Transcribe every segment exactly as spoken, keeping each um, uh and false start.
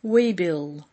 Weebill.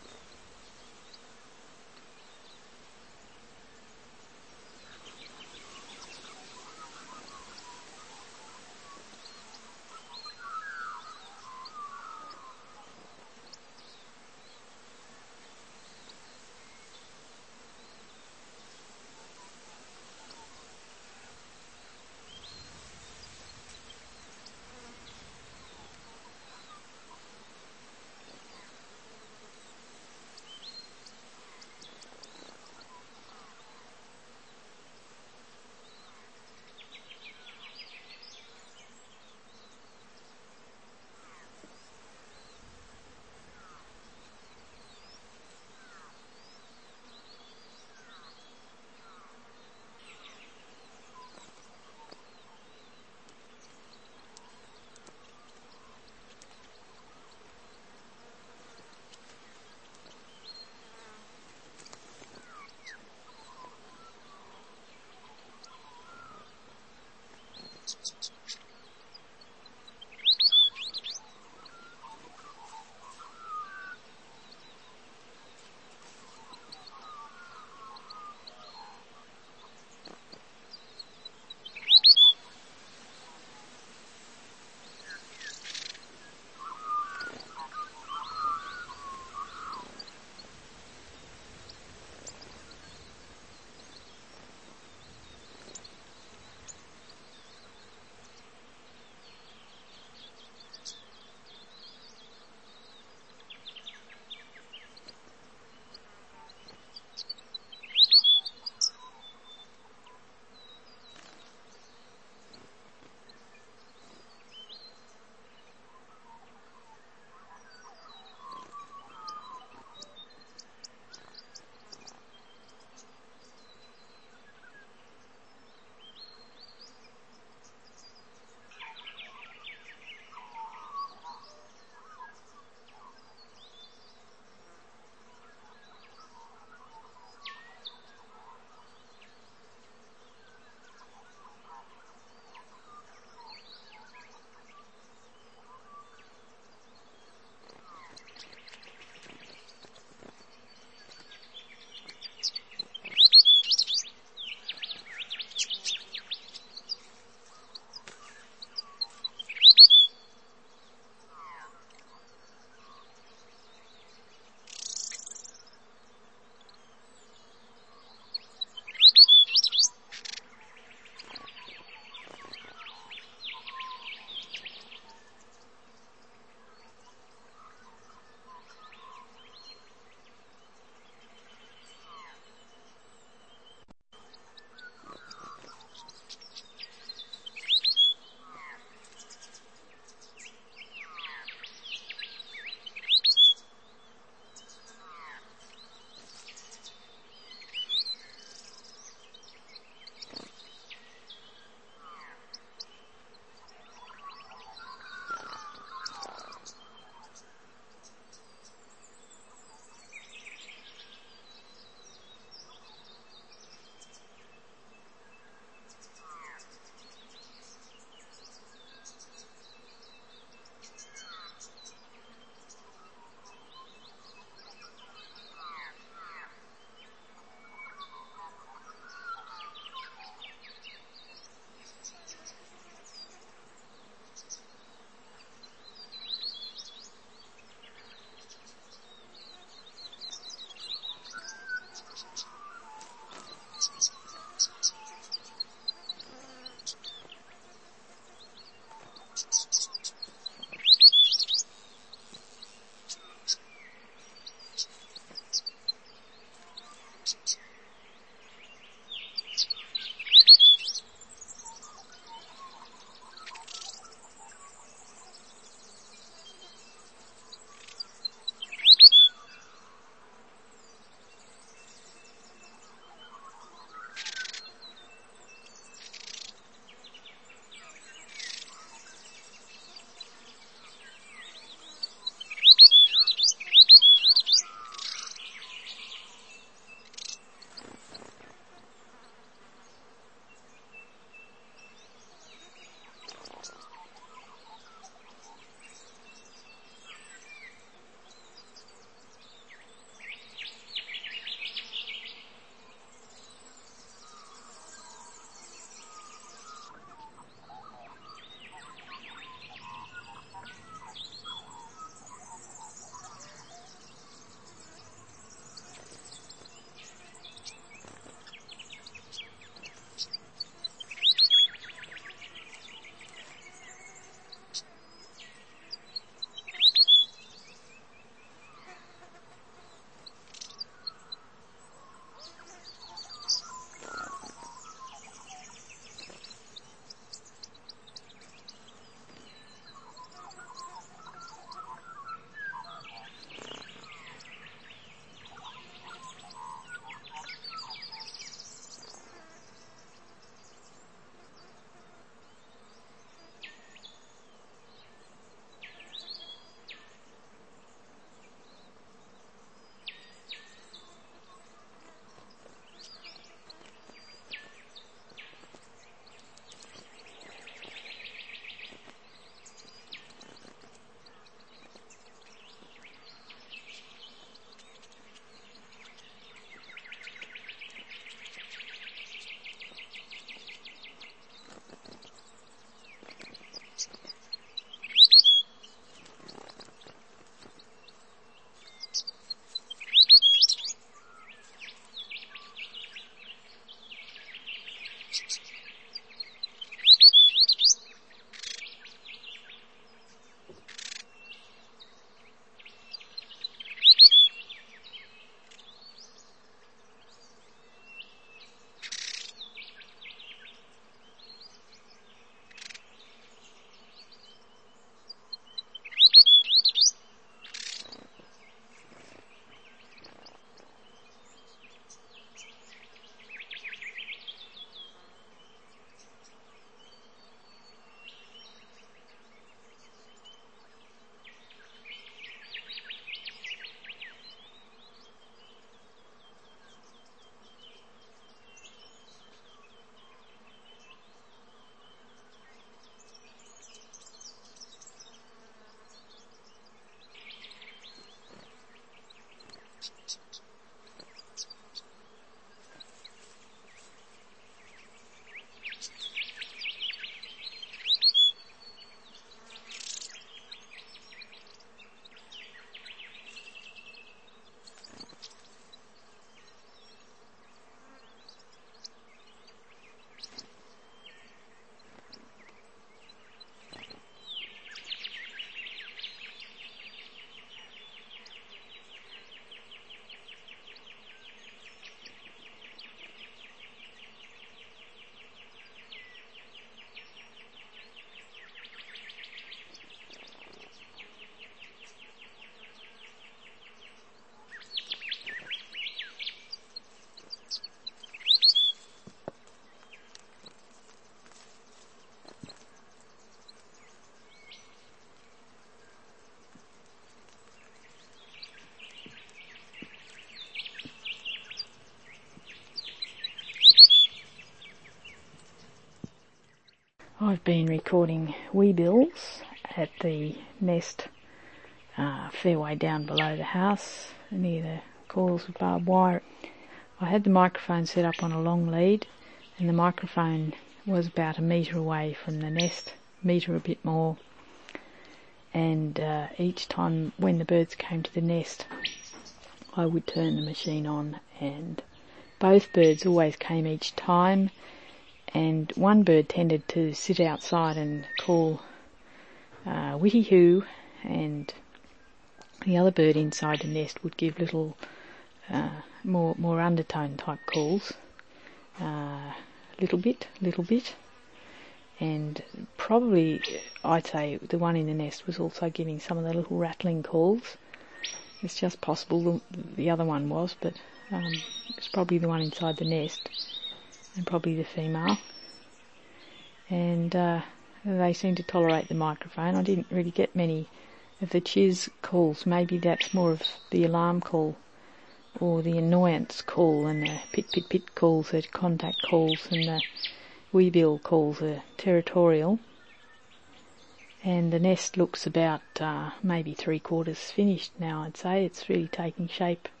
I've been recording weebills at the nest uh, fair way down below the house, near the coils of barbed wire. I had the microphone set up on a long lead, and the microphone was about a metre away from the nest, metre a bit more, and uh, each time when the birds came to the nest I would turn the machine on, and both birds always came each time. And one bird tended to sit outside and call uh, Whitty Hoo, and the other bird inside the nest would give little uh, more more undertone type calls, uh, little bit, little bit, and probably I'd say the one in the nest was also giving some of the little rattling calls. It's just possible the, the other one was, but um, it's probably the one inside the nest, and probably the female. And uh, they seem to tolerate the microphone. I didn't really get many of the chiz calls. Maybe that's more of the alarm call or the annoyance call, and the pit pit pit calls are contact calls, and the weebill calls are territorial. And the nest looks about uh, maybe three quarters finished now, I'd say. It's really taking shape.